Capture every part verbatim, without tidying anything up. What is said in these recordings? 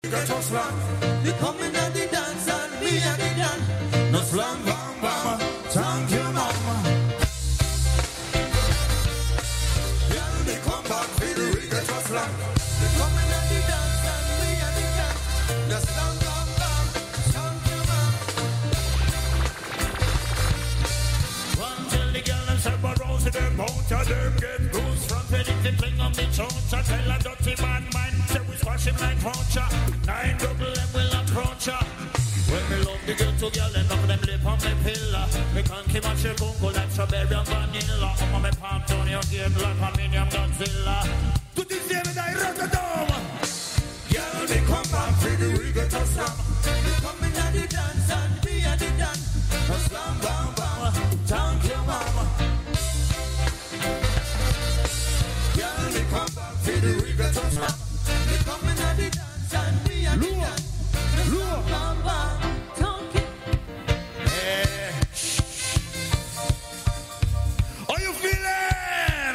Got no slang. You coming at the dance and me at the dance. No slang, bam, bam. Thank you, mama. Yeah, they come back for the reggae to slang. You coming at the dance and me at the dance. No slang, bam, bam. Thank you, mama. Run till the girl and say, but rose in them out of them get goose. From anything fling on the church. I tell a dirty bad mind. Say we squash him like vulture. Nine double M will approach her. When me love the girl to girl, enough of them lip on me pillar. Me can't keep my shit bungo like strawberry and vanilla. I'm on me palm down your game like a minion Godzilla. To this day me die Rotterdam. Girl, me come back for the reggae to slam. Me coming at the dance and me at the dance. A slam, bam, bam. Thank you, mama. Girl, me come back for the reggae to slam. Me coming at the dance and me at the dance. Look, talking. Hey. How you feeling?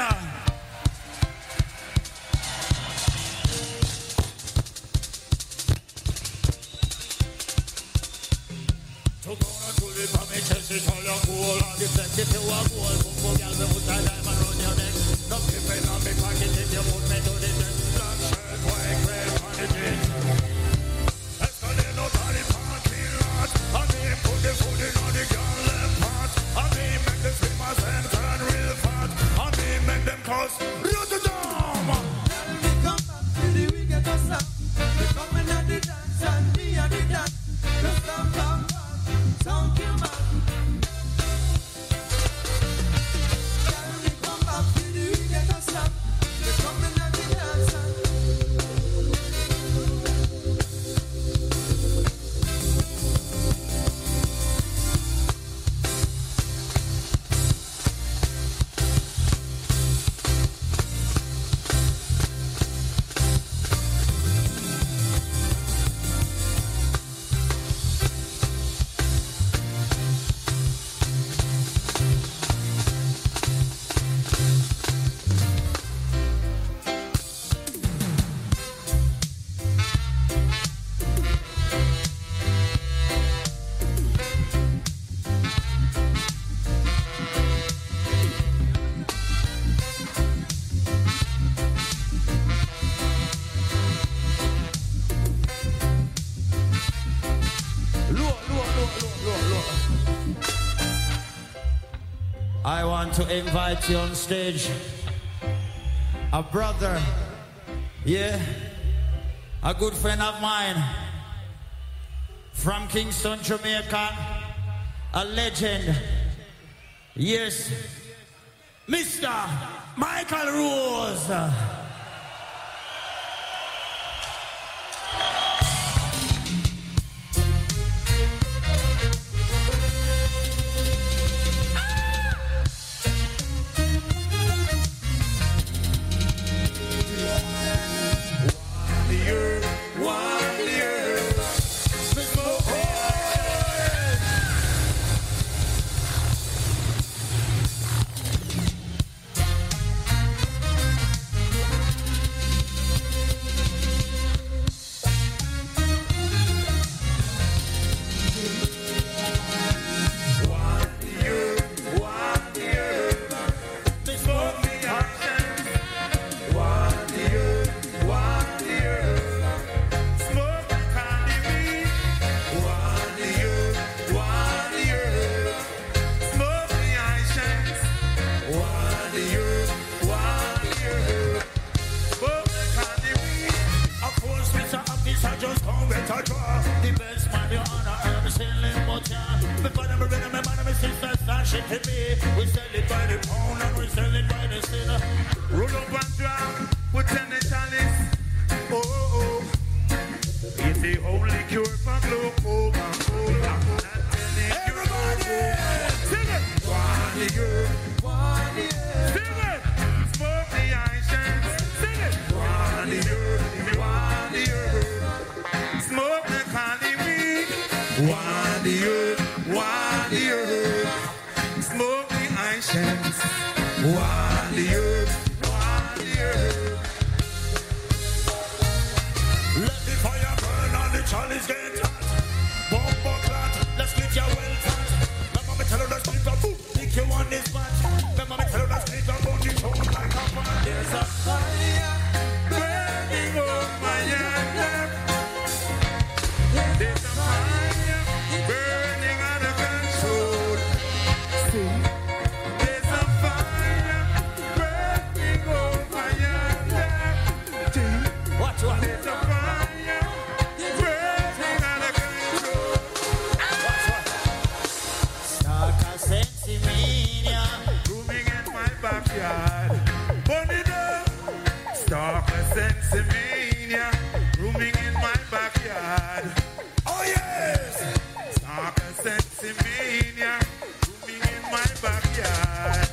To go on to the family chest, it's all your cool. All the flex, if you are cool. Boom, boom, y'all, me put a diamond on your neck. No people on me pocket if you put me to the deck. Black shirt, white, red, on the jeans. The food in all the girl left part. I mean make the swimmers and turn real fat. I mean make them cause Rotterdam. Girl, we come back to the reggae to slam. We coming at the dance and me at the dance. The slam, bam, bam. Thank you, man. Girl, we come back to the reggae to slam. We coming at the dance and I want to invite you on stage. A brother, yeah, a good friend of mine from Kingston, Jamaica, a legend. Yes, Mister Michael Rose. Let the fire burn. things get hot. Bumbo clot, let's get your well fat. Remember me tell you let's get a boot, think you on this spot. Remember me tell you let's get a boot, it's all like a pot. There's a fire burning on my head. There's a fire burning out of control. See? There's a fire burning on my head. Watch what? There's a fire burning out of control. Watch what? Start a sensimania rooming in my backyard. Burn it up. Start a sensimania rooming in my backyard. Oh yes. Start a sensimania rooming in my backyard.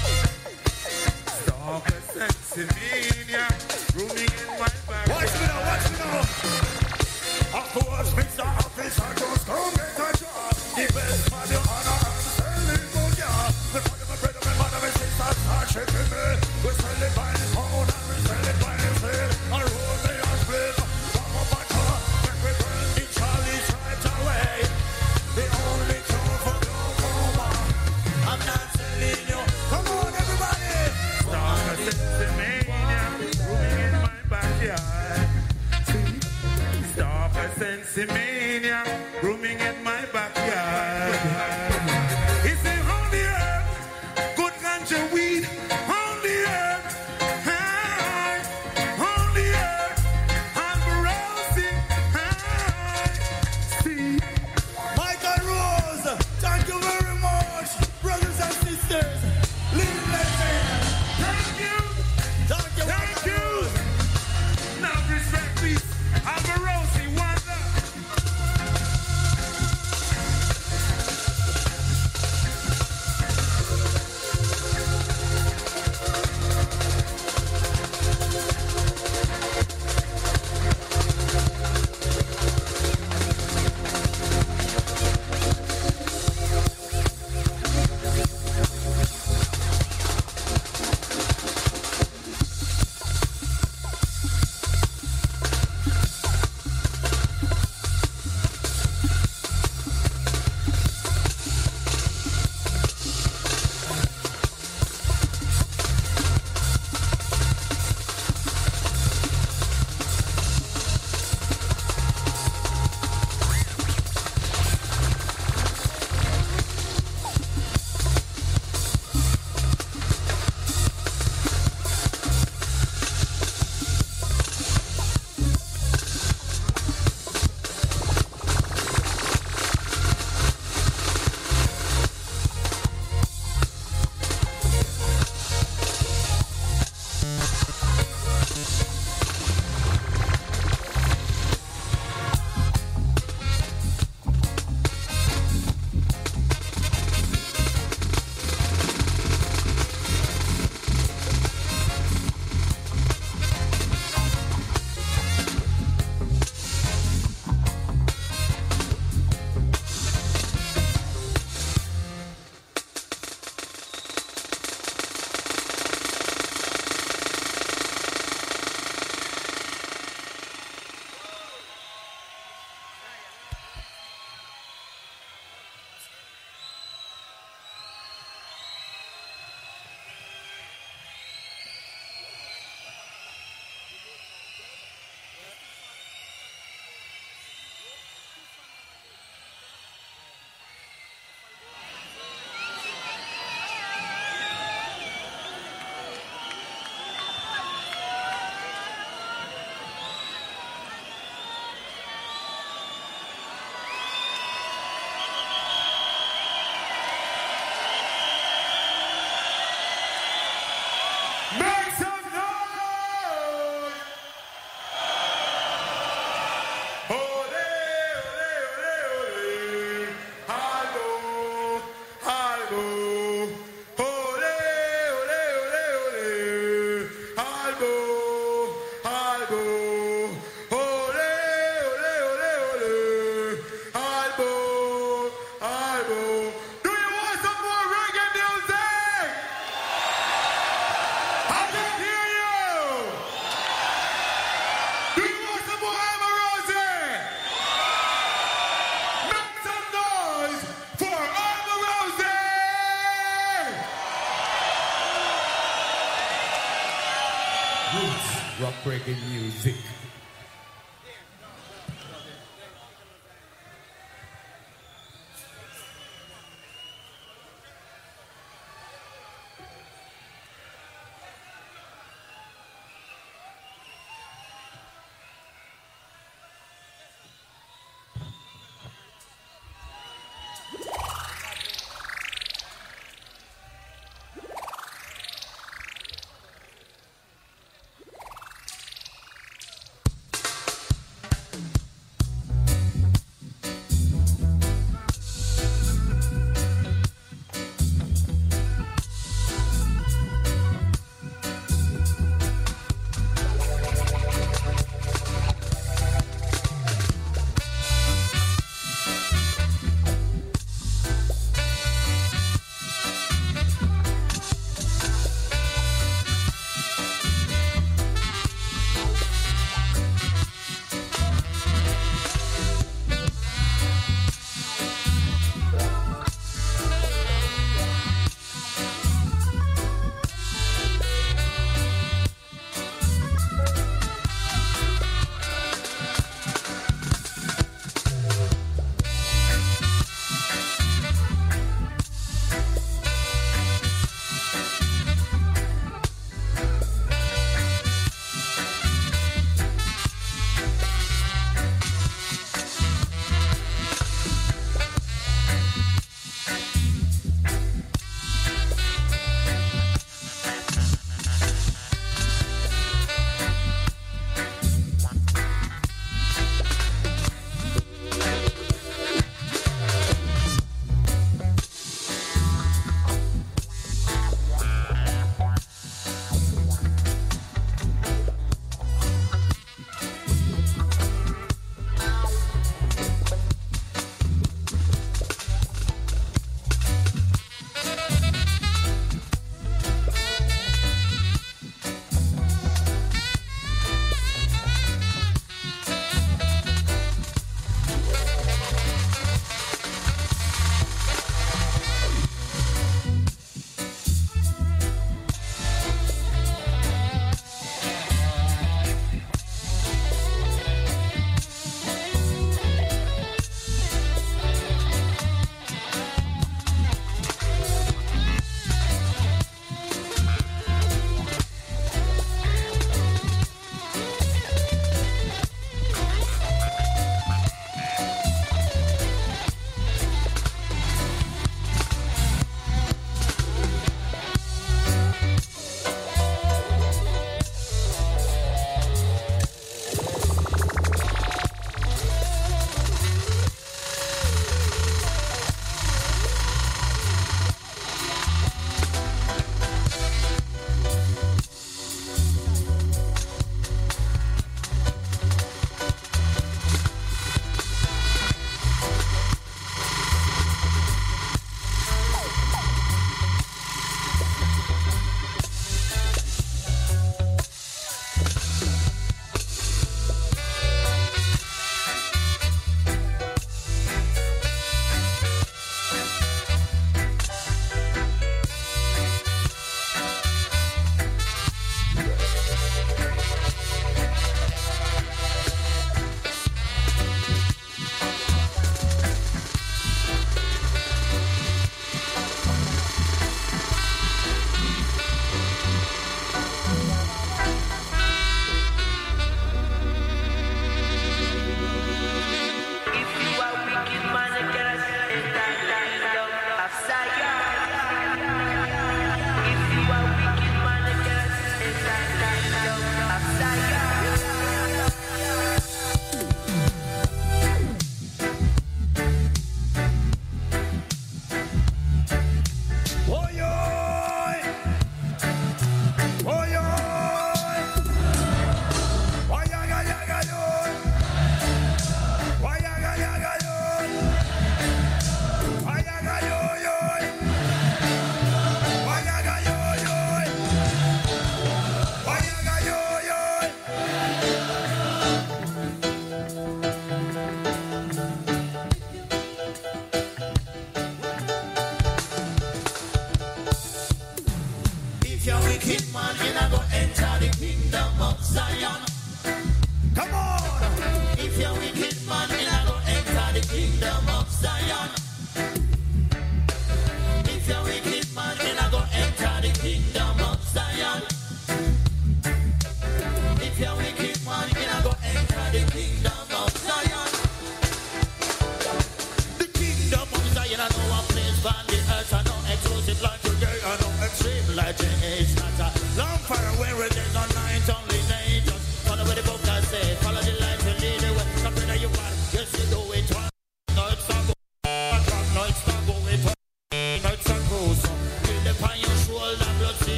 Start a sensimania rooming in my backyard. Watch me now, watch me now. Afterwards, Mister Officer, just come get a job. The best man you honor and selling good, yeah. The father, my brother, my mother, my sister, start shaking me. We sell it by the pound and we sell it by the sale. I roll me a split, walk up a car, make we burn the Charlie's right away. The only cure for glaucoma. I'm not selling you. Come on, everybody. Start a sensimania rooming in my backyard. See? Start a sensimania rooming in my backyard. It's the only earth, good ganja weed, only earth, high, only earth, Alvarosi, high. See? Michael Rose, thank you very much, brothers and sisters. Live legend. Thank you. Thank you. Thank you. Now respect, please. Alvarosi, wonder. rock reggae music.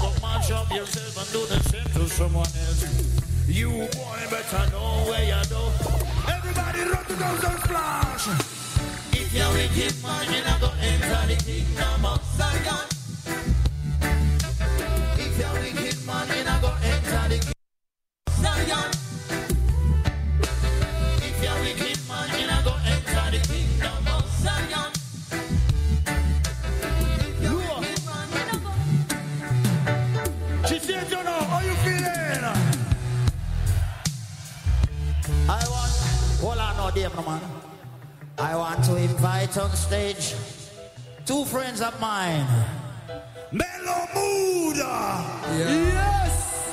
but mash up yourself and do the same to someone else. You boy better know where you do. Everybody run to those and splash. If you're wicked man, you're not gonna enter the kingdom of Zion. If you're wicked man, you're not gonna enter the kingdom of Zion. If you're wicked man, you're not gonna enter the kingdom of Zion. If you're wicked man, you're not gonna. She said, you know, how you feeling? I want, hold on, no, dear man. I want to invite on stage two friends of mine. Mellow Mood! Yes!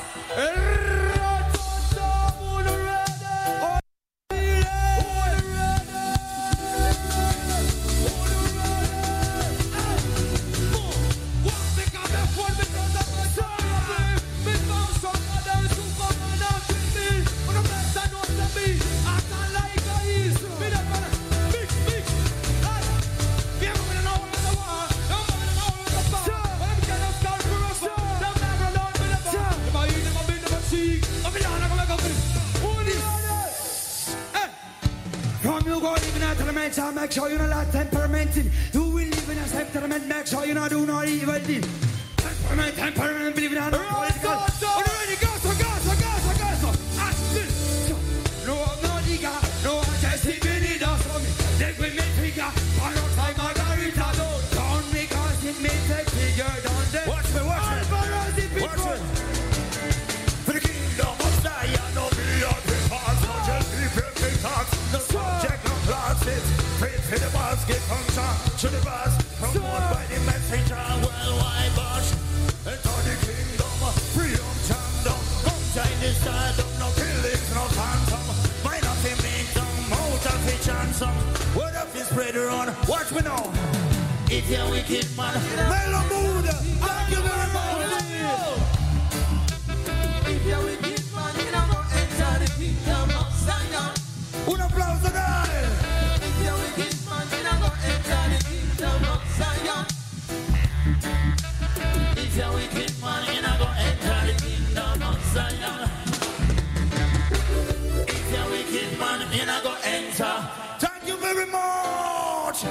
Make sure you're not temperamental. You will live in a temperament. Make sure you're not doing no evil deed. Temperament, temperament, believe it or not. Political. Are you ready? Go, so go, so go, so go, so. No, no, digga. No, I just see me need us for me. They will make figure. One more time, Margarita. Don't make us it make a figure down there. Watch me, watch me. Watch me. For the kingdom of Zion, no be a big pass. No just be perfect talk. No subject, no classes. To the boss, get function to the boss. Promoted by the messenger, worldwide boss. Enter the kingdom, freedom, chamdom. Come join this stardom, no killings, no phantom. Mind of him make some, out of his handsome. Word of his spread around, watch me now. If you're wicked man, Mellow Mood, thank you very much. If you're wicked man, you're not gonna enter the kingdom of Zion. Un applauso dai! If you're wicked man, you're not gonna enter the kingdom of Zion. If you're wicked man, you're not gonna enter the kingdom of Zion. If you're wicked man, you're not gonna enter. Thank you very much!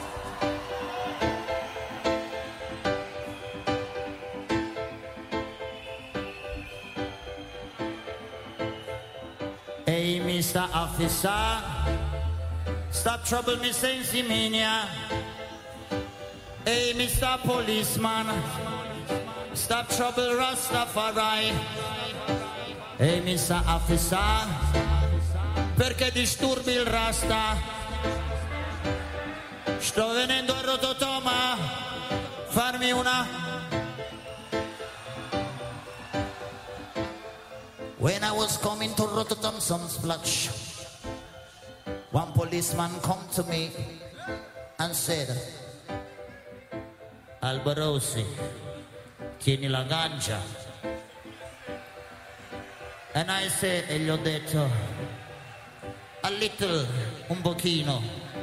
Hey, Mister Officer, stop trouble, Mister Insimania. Hey, Mister Policeman, stop trouble, Rastafari. Hey, Mister Officer, perché disturbi il Rasta? Sto venendo a Rototoma, farmi una... When I was coming to Rotterdam Sunsplash, one policeman come to me and said, Albarosi, tieni la ganja. And I said, e gli ho detto, a little, un pochino.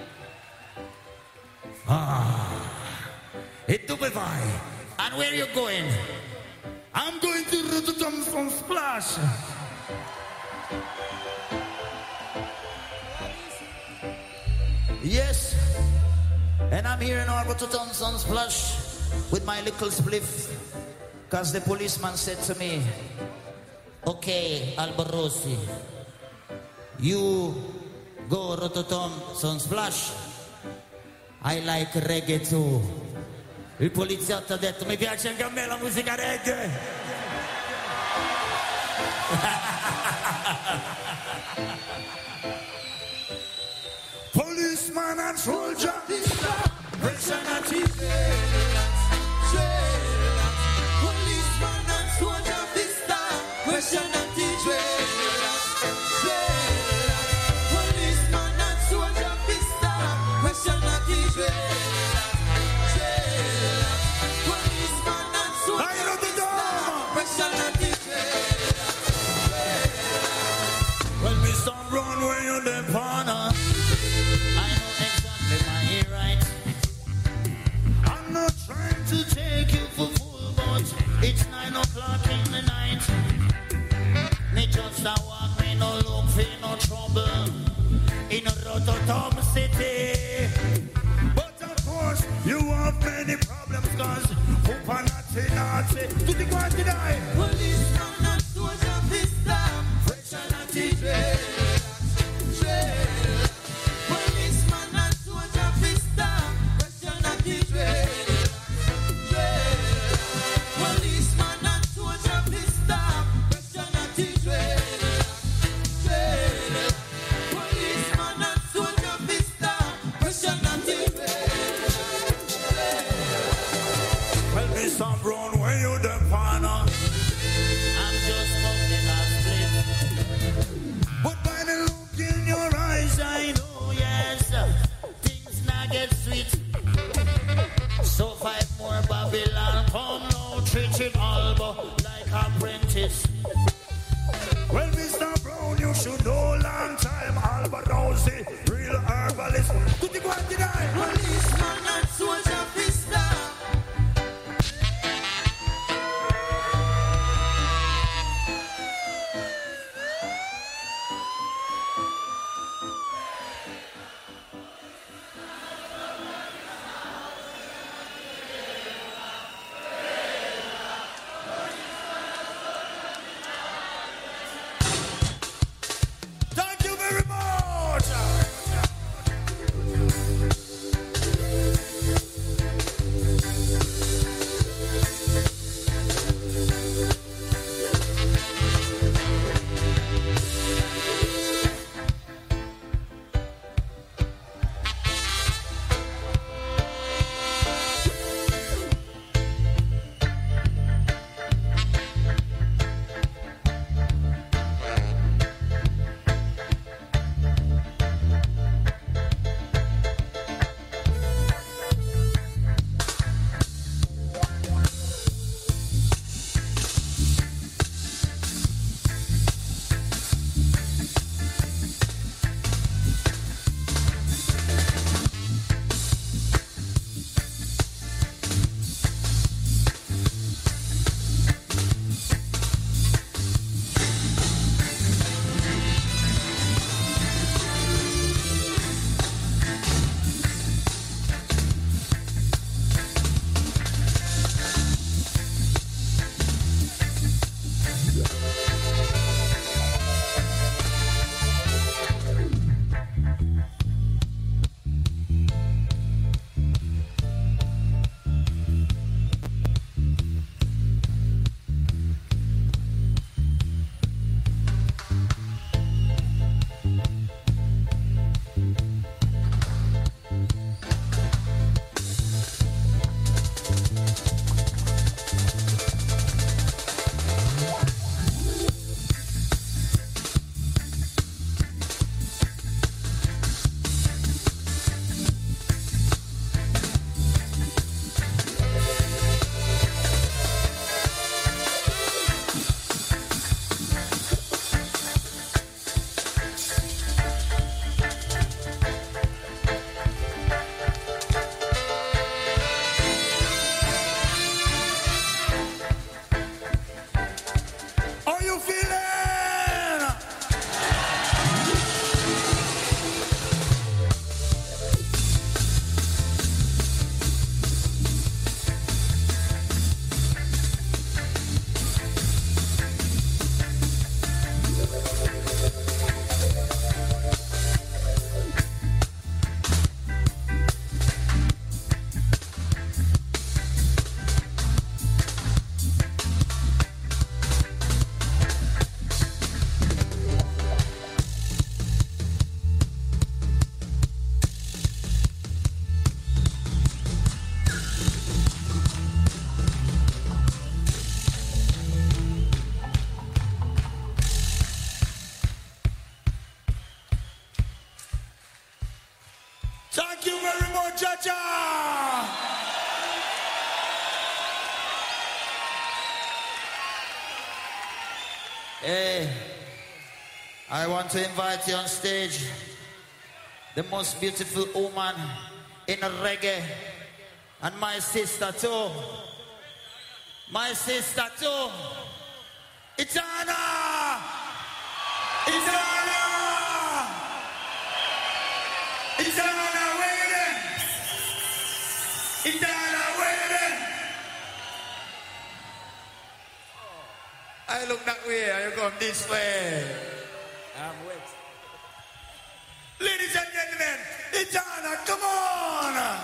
Ah, e dove vai? And where are you going? I'm going to Rotterdam Sunsplash. Yes, and I'm here in Rotterdam Sunsplash with my little spliff, because the policeman said to me, okay, Albarosi, you go Rotterdam Sunsplash. I like reggae too. Il poliziotto ha detto, mi piace anche a me la musica reggae. Policeman and soldier, personality. Policeman and soldier, vista, personality. Policeman and soldier, vista, personality. Well, Mister Brown, where you the corner? I know exactly my right. I'm not just a walk, me no look for no trouble in Rotterdam City. But of course, you have many problems, cause Poopa Nazi Nazi, to the ground to die. Policeman and soldier fist down, fresh and Nazi dread, dread. Policeman and soldier fist down, fresh and Nazi dread, dread. Policeman and soldier fist down, fresh and Nazi dread, dread. Policeman and soldier fist down, fresh and Nazi dread. Well, Mister Brown, where you the partner? I'm just smoking a split. But by the look in your eyes, I know, yes, things not get sweet. So five more Babylon, come now, treat it all, but like apprentice. Well, Mister Brown, you should know long time, Albert Rosie, real herbalist. To the ground tonight. Policeman and soldier fist down. Thank you very much. Are you feeling? Thank you very much, Jaja. Hey, I want to invite you on stage, the most beautiful woman in reggae, and my sister too. My sister too. Itana! I look that way, and you come this way. I'm wet. Ladies and gentlemen, it's Anna, come on!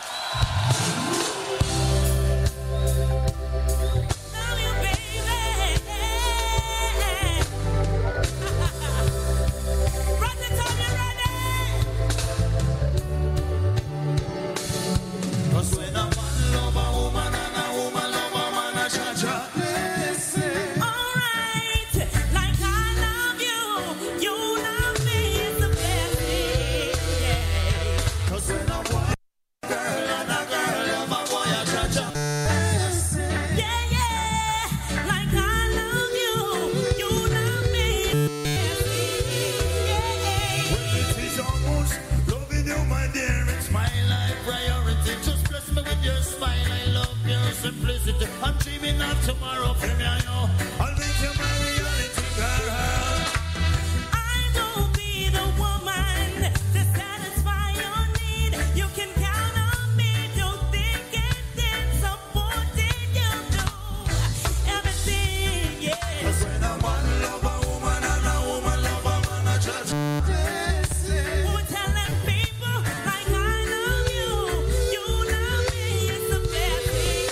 Simplicity. I'm dreaming of tomorrow. From me, I know I'll make you my reality, girl. I will be the woman to satisfy your need. You can count on me to think and then supporting you do everything, yeah. 'Cause when a man love a woman and a woman love a man, I just we're telling people like I love you, you love me, it's the best thing.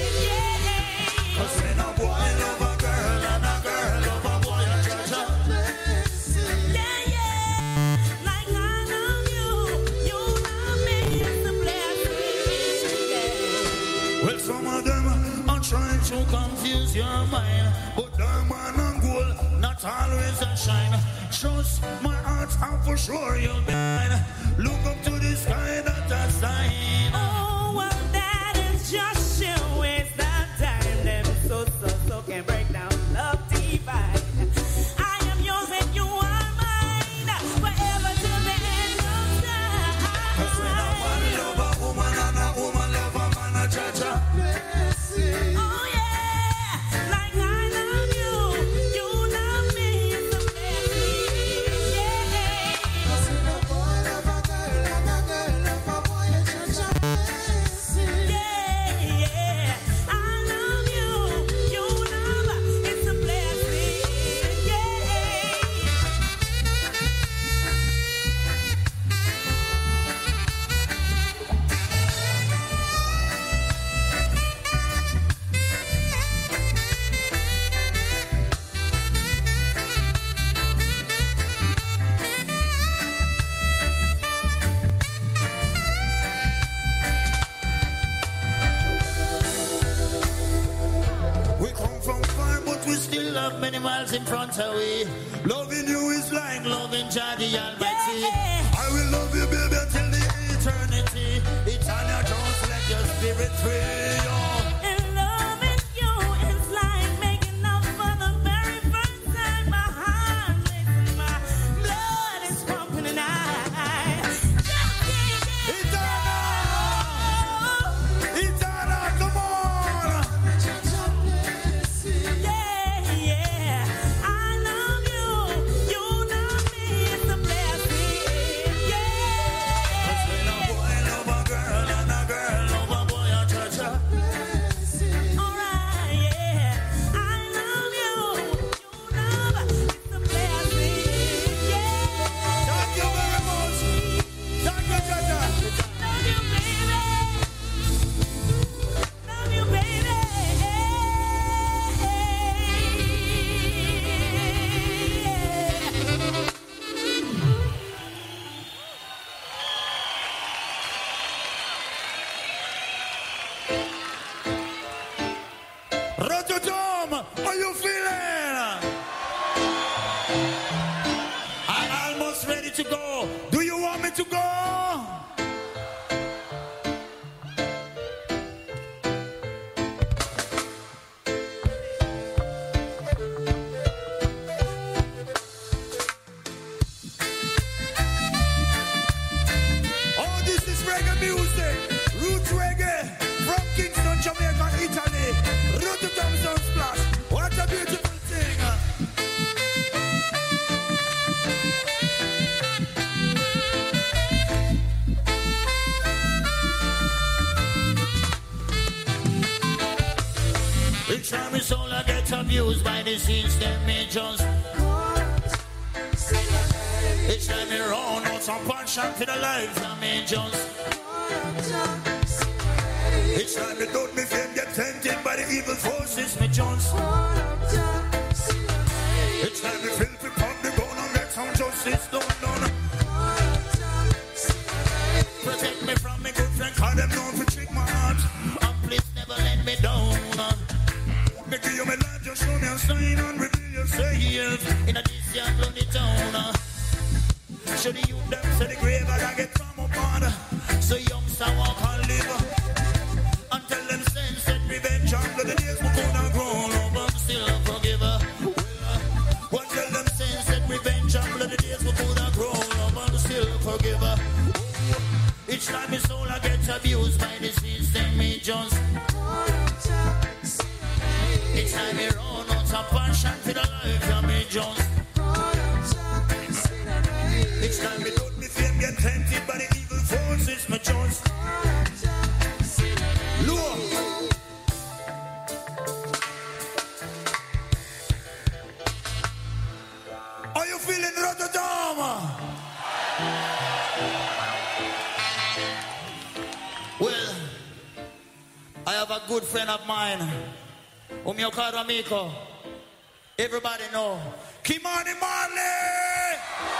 To confuse your mind, but diamond and gold not always a shine. Trust my heart, and for sure you'll be mine. Look up to the sky, that's a sign. Oh, well, that is just you. It's that time them so so so can break down love divine. I am yours and you are mine, forever till the end of time. 'Cause when a man love a woman and a woman love a man, a cha-cha. Oh yeah, like I love you, you love me, it's the best thing, yeah. 'Cause when a boy love a girl and a girl love a boy, it's just a blessing. Yeah, yeah, I love you, you love, it's a blessing, yeah. We come from far, but we still have many miles in front of we. Loving you is like loving Jah the Almighty. Yeah. I will love you, baby, till the eternity. It's on your just let your spirit free. Oh. And loving you is like making love for the very first time. My heart races, my blood is pumping, and I just can't get Eternal! Eternal, come on! yeah, yeah. I love you, you love me, it's a blessing, yeah. 'Cause when a boy love a girl and a girl love a boy, a cha-cha. soul I get abused by the system, me just each time me run out some passion for the life, I me just each time me don't me fame get tempted by the evil forces, me just each time me feel me pop the gun and get some justice done done. Protect me from me good friend, cause them known to trick my heart. And please never let me down. Me give you my life, just show me a sign and reveal yourself in a distant lonely town. Show the youth them say the grave and I get from upon. So youngster walk and live. And tell them sense that revenge and blood the days we could have grown up and still forgive. Well, tell them sense that revenge and blood the days we could have grown up and still forgive. Each time my soul I get abused by the system, me just each time me run out of passion for the life, yeah, me just each time me don't me fame get tempted by the evil forces, me just look. Are you feeling Rotterdam? Well, I have a good friend of mine, whom you call Amico. Everybody know. Kimani Marley!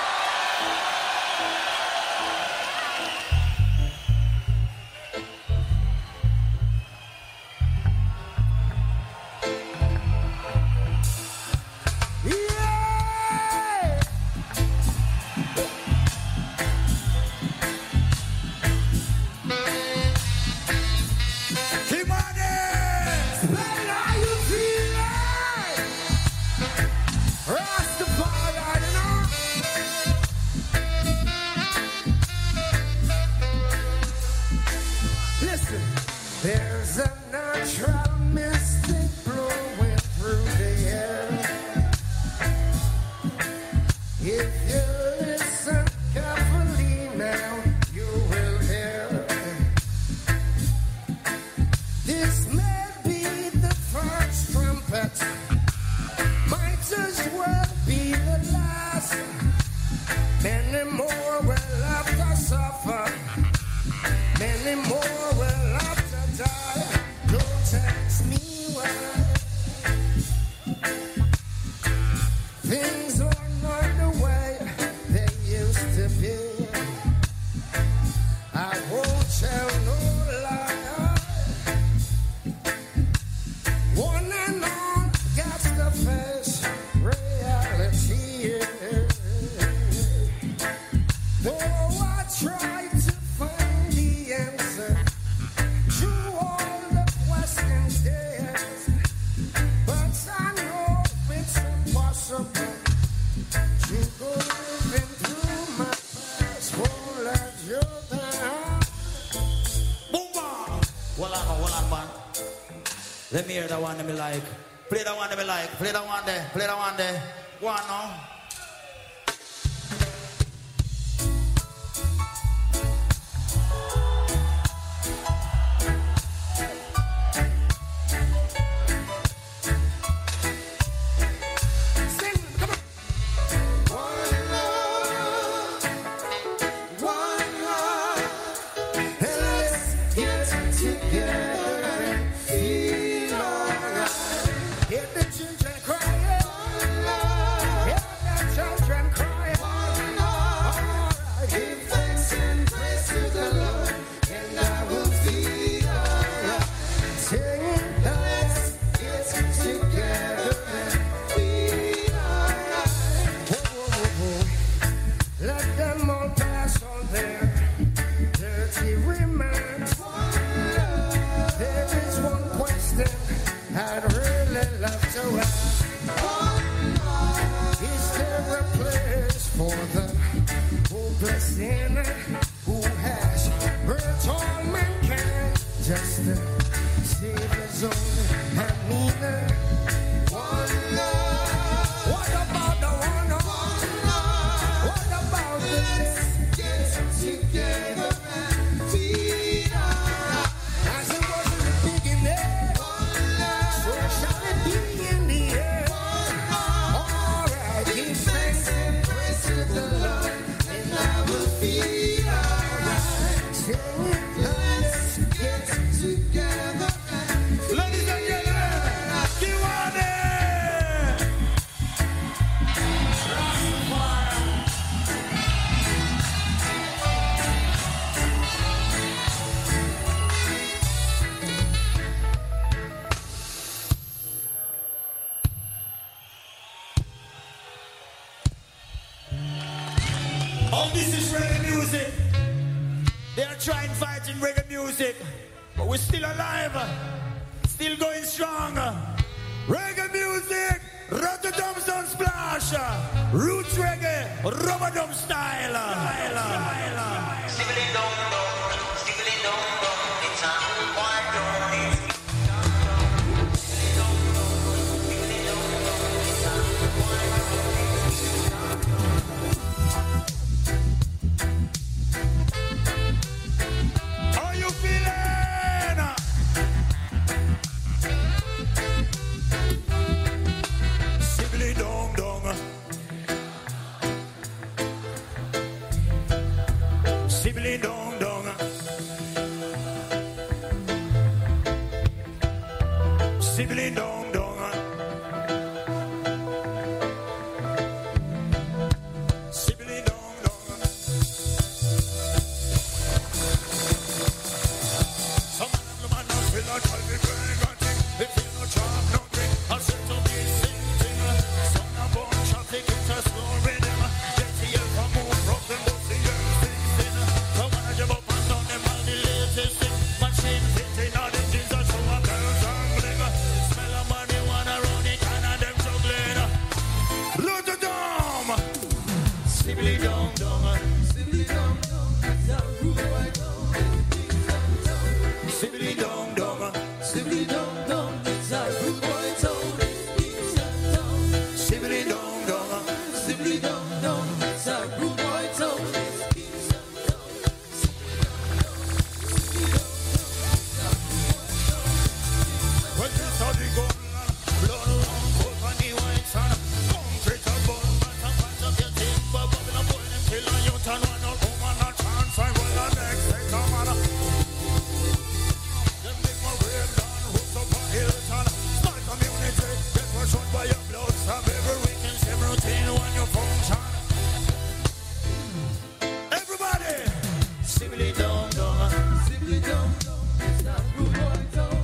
Let me hear that one that me like. Play that one that me like. Play that one there. Play that one there. Go on now. Hear the children crying. Oh, this is reggae music. They are trying fighting reggae music, but we're still alive, still going strong. Reggae music, Rotterdam Sound Splash, Roots Reggae, Rubber style. Stibbly dong dong, stibbly dong dong, it's a white dong, it's How you feeling? Stibbly dong dong. Stibbly dong dong. Stibbly dong dong. Stibbly dong dong. Some of them man not feel like I be going nothing. They feel no charm, no drink. I said to me sing sing. Son of born traffic, it's a slow rhythm. J T L from move from them, but the earth sing sing. So when I jump up and down them all the latest thing. Machine fitting all the jeans that show up girls and bling. Smell of marijuana round the can and them juggling. Rotterdam. Stibbly dong dong. Simply dong dong, it's a rude boy town. Stibbly dong dong. Simply dong dong, it's a rude boy town. Kingston town. Stibbly dong dong. Simply dong dong, it's a rude boy town. Kingston town. When you saw the gun, blood run cold on the white sand. Concrete a bun, but a part of your timber, bubble a boy, them kill a youth and one a woman a chance. I will the next take a man. Them big my rain down, hooks up a Hilton. Smart community, get pushed out by your blood. Stab every weekend, same routine when you function. Everybody, stibbly dong dong. Simply dong dong, it's a rude boy town.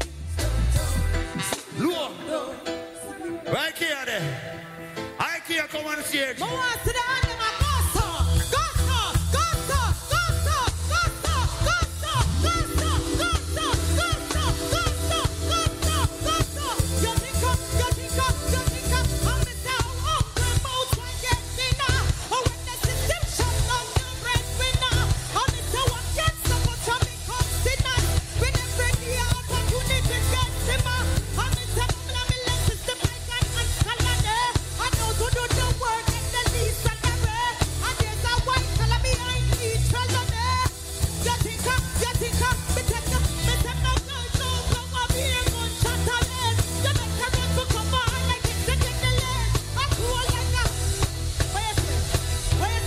Look, right here there. I can't come on stage. Mo want to the hand of my gosso, gosso, gosso, gosso, gosso, gosso, gosso, gosso, gosso, gosso, gosso, gosso. You think up, you think up, you think up. I'm the town of the boat when get dinner. Oh, when the system shut down, the breadwinner. I'm the one gets so much of me comes dinner. When every day opportunity gets simmer. I'm the town of the lenses, the mic and Canada. I know to do the work in the least and the rare. And there's a white color behind each color there. You think up, you think up, me take up, me take no girl, no come up here, gun shot a lead. You make a run to come on like it's a get the lead. I'm cool like that. What you say? What you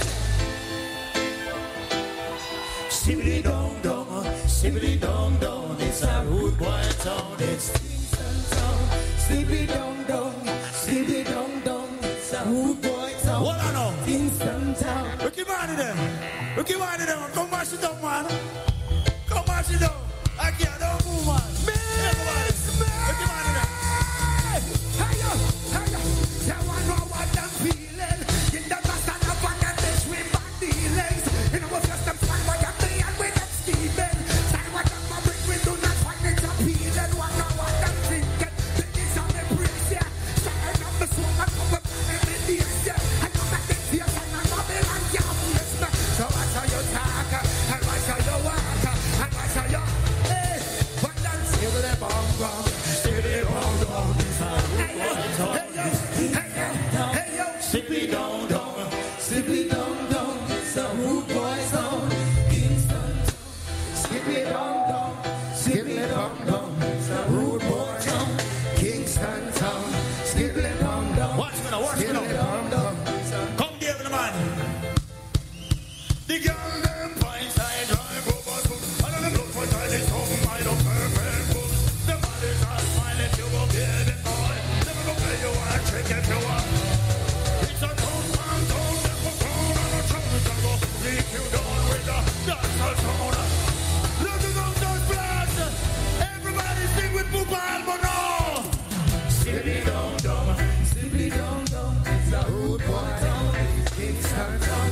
say? Stibbly dong dong, stibbly dong dong. It's a rude boy town. It's Kingston town. Simply dong dong, simply dong dong, it's a rude boy town. what I know. Kingston town. Look at money there. Look at money there. Come mash it up, man. Come mash it up. I can't don't move, man. Everybody. Look at money there. Hey yo, hey yo, you wanna know what I'm feeling? You never stand up on that bitch with bad dealings. You know what first them stand by your me and with them Steven. Stand what them a bring, we do not find it appealing. Wanna know what I'm thinking? Ladies on the breeze, yeah. Starting up the smoke and come up in the ears, yeah. I know that this here time I'm not the land, yeah, listen. So watch how you talk, and watch how you walk, and watch how you, hey, but then still the bomb bomb, still the bomb bomb. Hey yo, hey yo, hey yo, Stibbly dong dong. Simply dong dong, it's a rude boy town. Kingston town. Skippy dong dong, skippy dong dong, it's a rude boy town. Kingston town, skippy dong dong, Watch me now, watch me skippy now. dong dong. Come give the man. The girl them pint side drive over foot. I don't look for tiny something I don't perfect foot. The bodies are smile if you go get it boy. Never go play you want trick if you want. It's a town man, town them for town on a town to go. Leave you down with the dance all town. Look at those blast. Everybody sing with Booba Almono. Stibbly dong dong. Simply dong dong, it's a rude boy town. Kingston town.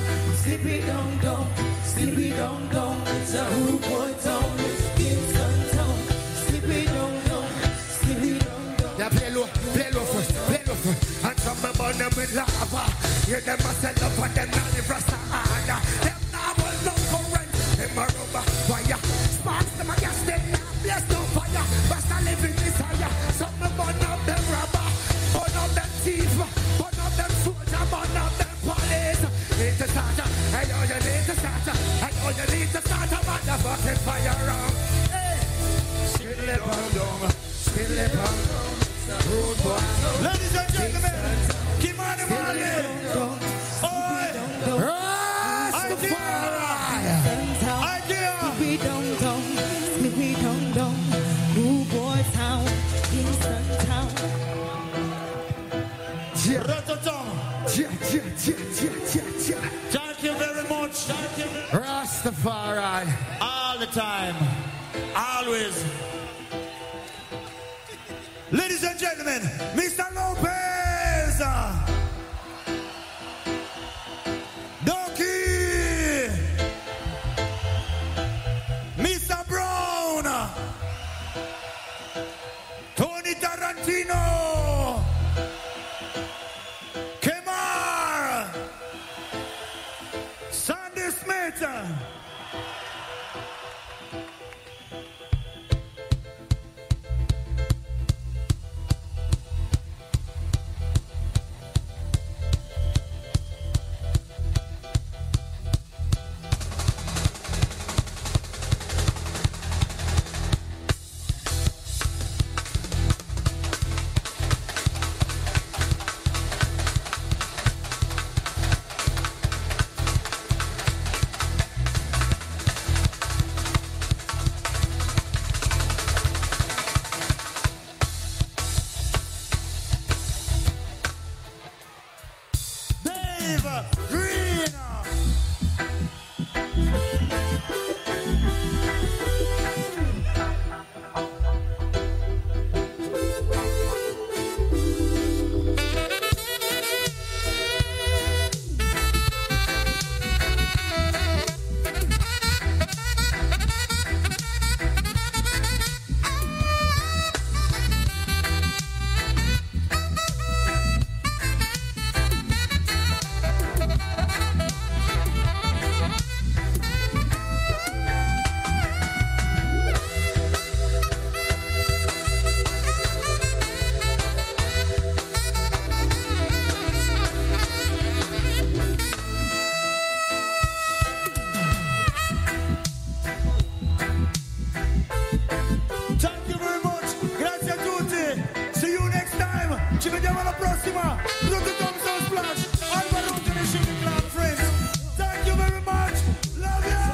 Sleepy down down, sleepy down down. It's a rude boy town, it's Kingston town. Sleepy down down, sleepy down down. Yeah, play low, play low first, play low first. And some of them with lava. Hear them a sell up and them not live rasta harder. Them now will no current. Them a rubber fire. Sparks them a gas them now. Bless no fire. Rasta living desire. Some of burn up them rubber. Burn up them thief. Burn up them soldier. Burn up them police. Need to start a, hey oh you need to start a, hey oh you need to start a motherfucking fire round. Hey, still it on down, still it on down. Rude boy. Ladies and gentlemen, keep on the morning. Oi, Rastafari. idea. Sleepy down down, sleepy down down. Rude boy town, Kingston town. Rototom. Yeah, yeah, yeah, yeah, yeah, yeah. Thank you very much. Thank you very Rastafari. all the time, always. Ladies and gentlemen, Mister Lopez, Donkey, Mister Brown, Tony Tarantino, Kemar, Sandy Smith. Green. Thank you very much. Grazie a tutti. See you next time. Ci vediamo alla prossima. Rototom Sound Splash. Alvaro International Club Friends. Thank you very much. Love you.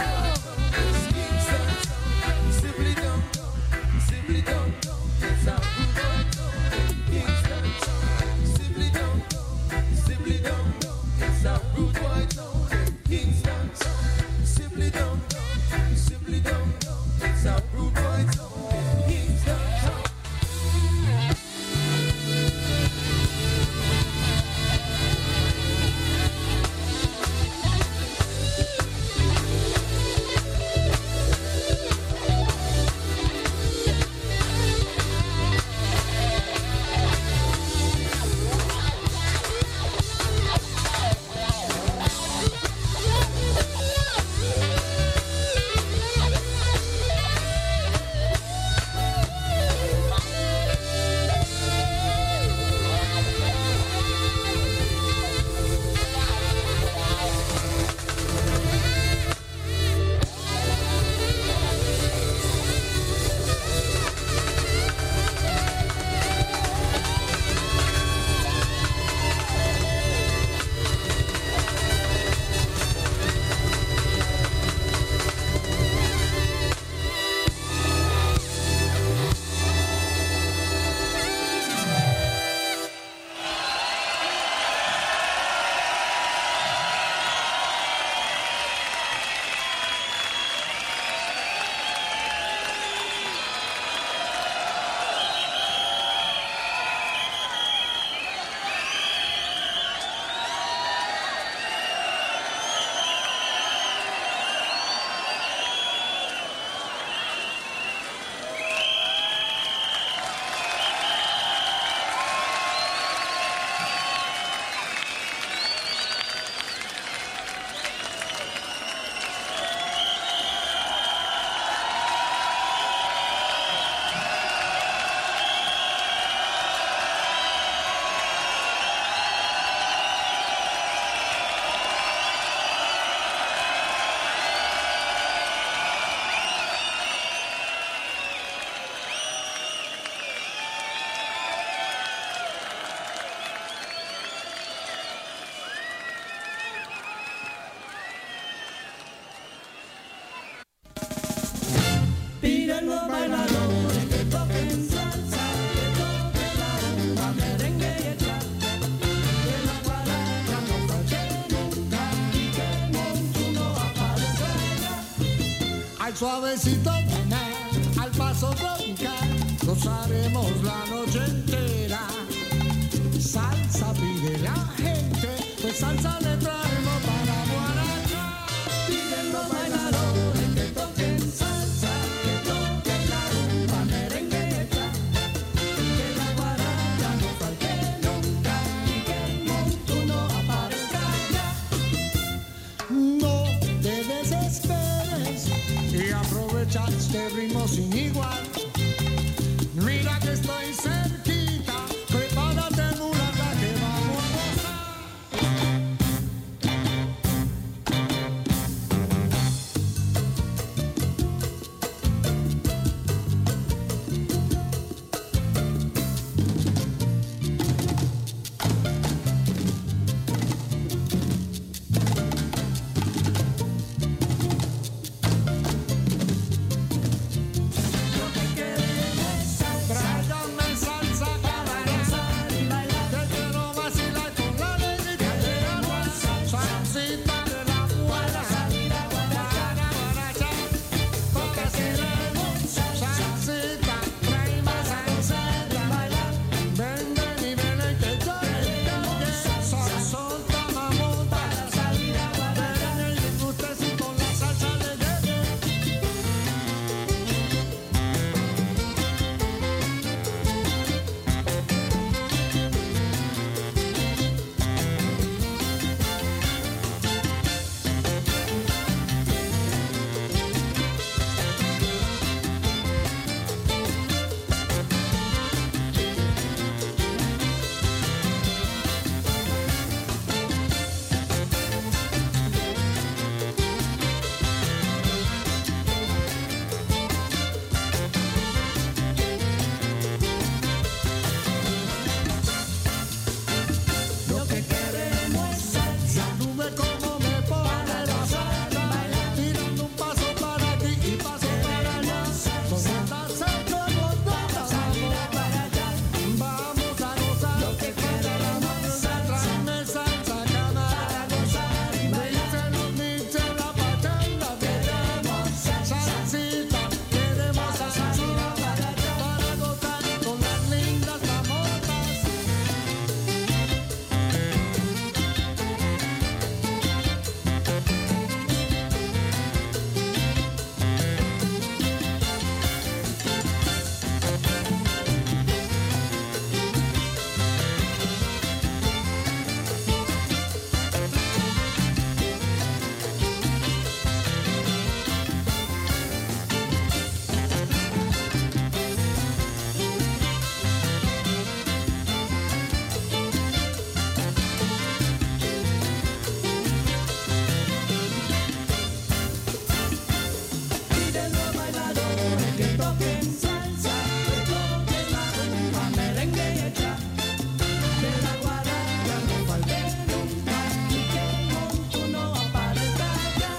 Simply down down, simply down down. It's a rude boy town, Kingston town. Simply down down, simply down down. It's a rude boy town, Kingston town. Simply down down, simply down down. It's a rude boy town, Kingston town. suavecito ganar, al paso tropical, gozaremos la noche entera. Salsa pide la gente, pues salsa le traemos para Guaracha. Piden los bailadores que toquen salsa, que toquen la rumba merengueta, que la guaracha no falte nunca y que el montuno aparezca ya. No te desesperes y aprovecha este ritmo sin igual. Mira que estoy cerquita, prepárate mulata que vamos a gozar. Tráigame salsa para gozar y bailar, que quiero vacilar con la negrita de agua. Salsita de la buena, para Guaracha, porque queremos salsita. Tráeme salsita, ven, ven y ven que yo le salsón tamamón para salir a bailar. Y usted si con la salsa le llegue. Lo que queremos es salsa. Tú ves cómo me pone la salsa, tirando un paso para aquí y paso para allá. Con esta salsa botana vamos a gozar. Lo que queremos es salsa. Tráeme salsa, cámara, dice los nichos, la pachanga. Queremos salsita, queremos salsita para gozar con las lindas mamotas. Piden los bailadores que toquen salsa, que toquen la rumba merengueta, que la guaracha no falte nunca y que el montuno aparezca ya.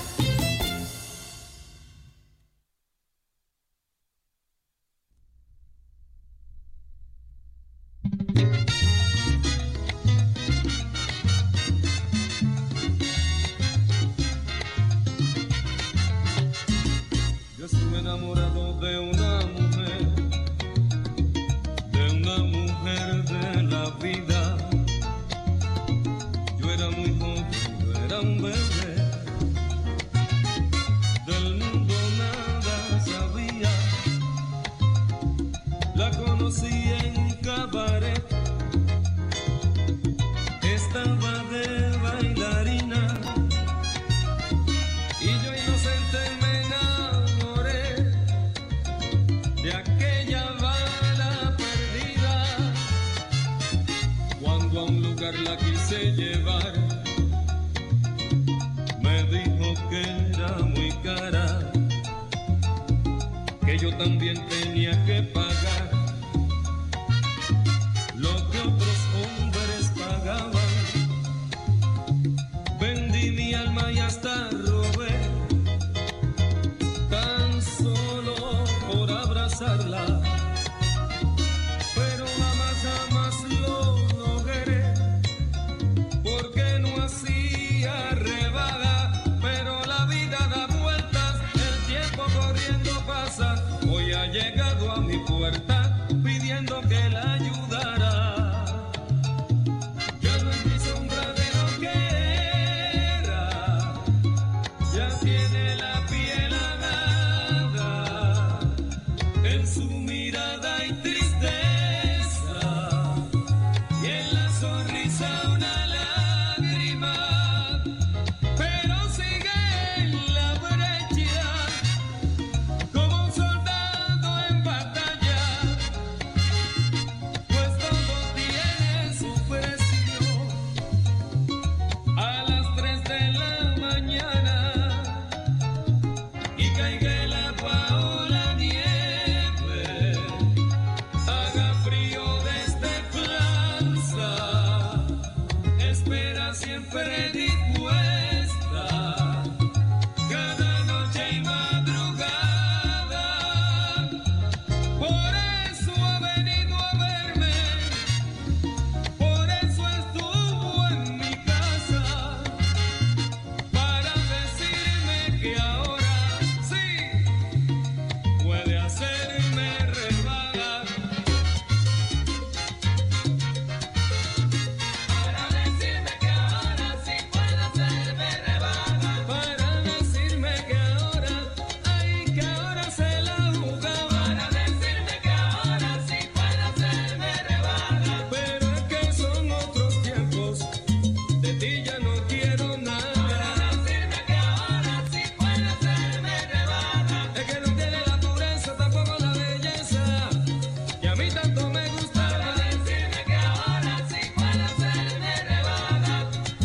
Yo estuve enamorado de una mujer, de una mujer de la vida. Yo era muy joven, yo era un bebé, del mundo nada sabía. La conocí en cabaret, estaba de bailarina. Y yo inocente me enamoré de aquella bala perdida. Cuando a un lugar la quise llevar, me dijo que era muy cara, que yo también tenía que pagar lo que otros hombres pagaban. Vendí mi alma y hasta robé, tan solo por abrazarla, pero jamás, jamás lo logré, porque no hacía rebaja. Pero la vida da vueltas, el tiempo corre siempre dispuesta, cada noche y madrugada. Por eso ha venido a verme, por eso estuvo en mi casa, para decirme que ahora sí puede hacerme rebaga. Para decirme que ahora sí puede hacerme rebaga. Para decirme que ahora, ay, que ahora se la jugaba. Para decirme que ahora sí puede hacerme rebaga. Pero es que son otros tiempos, de ti ya no quiero nada. Para decirme que ahora sí puede hacerme rebaga. Es que no tiene la pureza, tampoco la belleza, y a mí tanto me gustaba. Para decirme que ahora sí puede hacerme rebaga.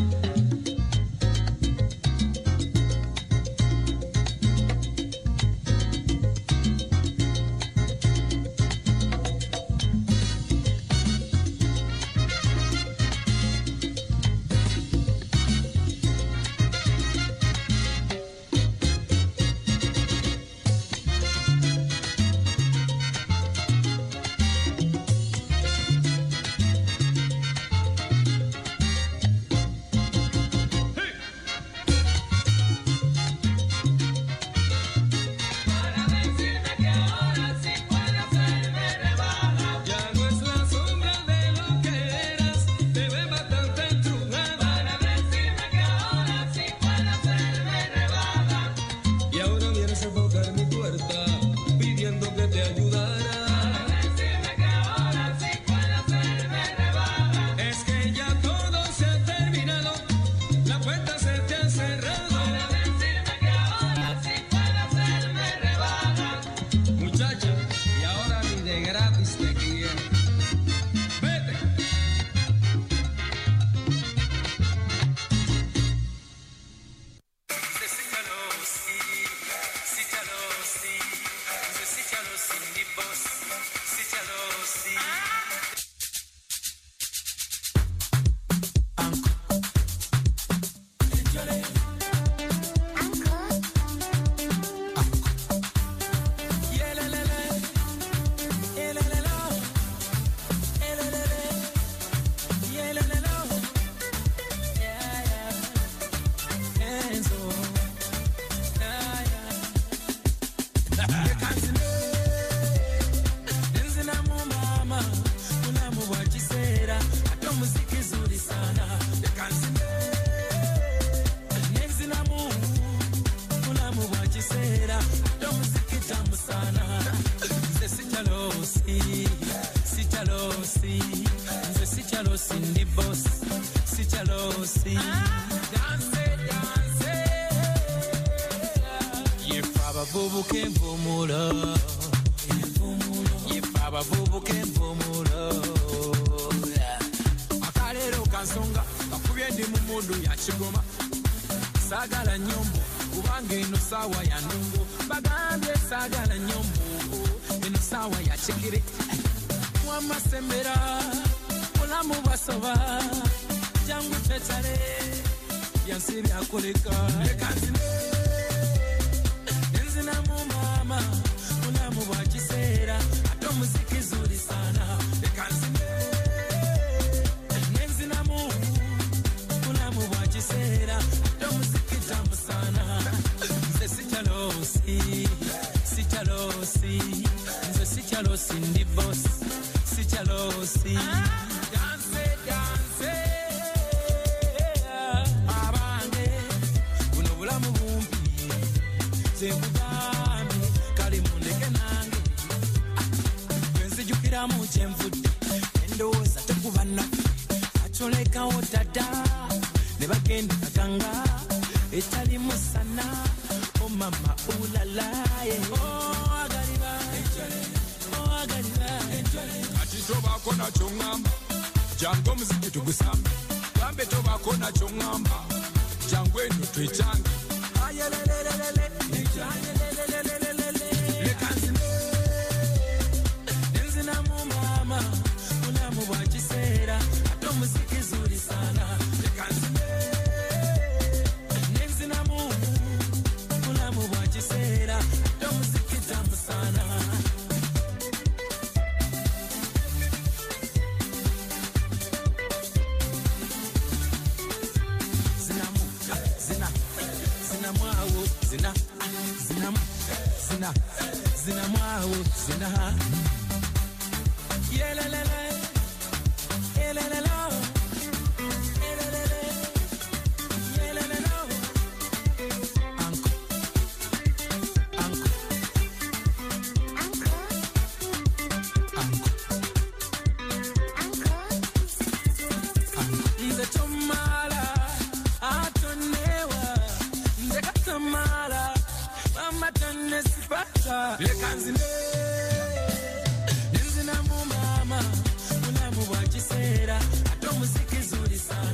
Para decirme que ahora sí puede hacerme rebaja. Ya no es la sombra de lo que eras, te ves bastante entrugada. Para decirme que ahora sí puede hacerme rebaja. Y ahora vienes a tocar mi puerta, pidiendo que te ayudara. Para decirme que ahora sí puede hacerme rebaja. Es que ya todo se ha terminado, la puerta se te ha cerrado. Para decirme que ahora sí puede hacerme rebaja. Muchacha, y ahora ni de gratis te quiero. Vete. Akalero kansonga kakubye ndi mu mundu ya kigoma, saagala nyombo kubanga eno saawa ya ndongo. Bagambye saagala nyombo, eno saawa ya kigere. Wamasembera mulamu bwasoba, jangu tetale byansi byakoleka. Leka nzine nzinamu mama, mulamu bwa kiseera, ate omuziki zuli sana. Leka nzine nzinamu mulamu bwa kiseera, ate omuziki tamu sana. Nze sikyalosi, sikyalosi, nze sikyalosi ndi boss, sikyalosi. Danse, danse, abange, buno bulamu bumpi, nze nkugambye, kale mundeke nange. Bwe nzijukiramu kyenvudde, endowooza tekuba naffe, acolekawo dada, ne bagenda kaganga, etali musana, oh mama ulalaye. Oh agaliba, oh agaliba, Ati tobako nakyo ŋŋamba, jangu omuziki tugusambe. Gambe tobako nakyo ŋŋamba, jangu eno twekyange. ayelelelelele, ayelelelelele. Leka nzine, nzinamu mama, mulamu bwa kiseera, ate omuziki zuli sana. Leka nzine mwawo zina zina zina zina mwawo zina yelelele yelelele yelelele yelelele anko anko nze tomala atonewa nze katamala mama tonesipata lekanzine nzina mu mama mulamu bwa kiseera ate omuziki zuli sana